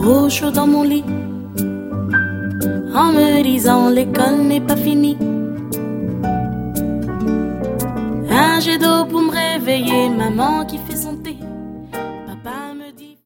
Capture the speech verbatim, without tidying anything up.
au chaud dans mon lit, en me disant l'école n'est pas finie. Un jet d'eau pour me réveiller, maman qui fait